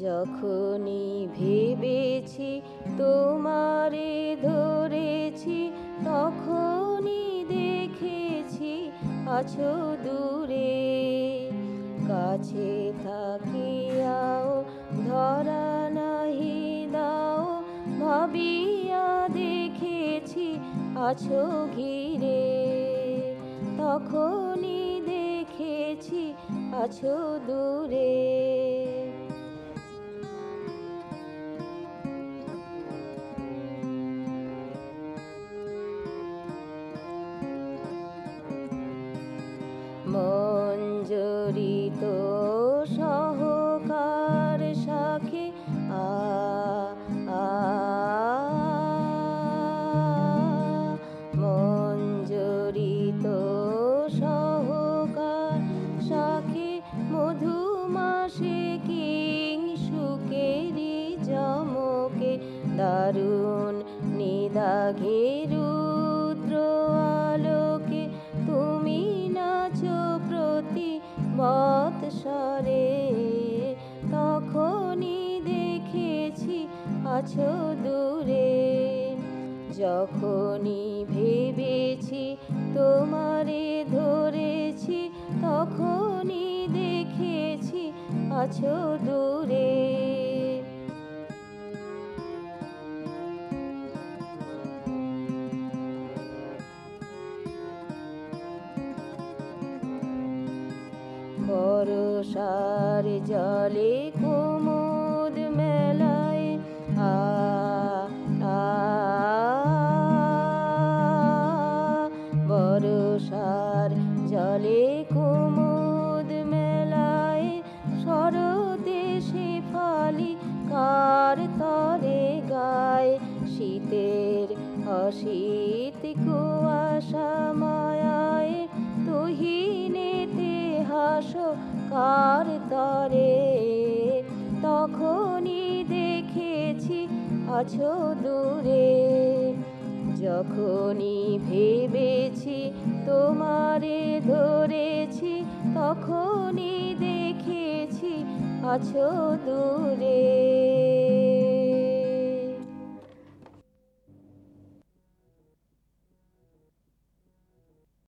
যখনই ভেবেছি তোমারে ধরেছি, তখনই দেখেছি আছো দূরে। কাছে থাকিয়াও ধরা নাহি দাও, ভাবিয়া দেখেছি আছো ঘিরে। তখনই দেখেছি আছো দূরে। মঞ্জরিত সহকার সাখে মঞ্জরিত সহকার সাখে মধুমাসে কিং সুকেরি জমকে। দারুণ নিদাঘে রুদ্র আলোকে তুমি নাচো প্রতি বৎসরে। তখনই দেখেছি আছো দূরে। যখনই ভেবেছি তোমারে ধরেছি, তখনই দেখেছি আছো দূরে। বরষার জলে কুমুদ মেলায় বরষার জলে কুমুদ মেলায়। শরতে শেফালি কার তরে গায়, শীতের অশীত কুয়াশা মায়ায়। তুহিনেতে হাসো কার তরে, তখনই দেখেছি আছো দূরে। যখনই ভেবেছি তোমারে ধরেছি, তখনই দেখেছি আছো দূরে।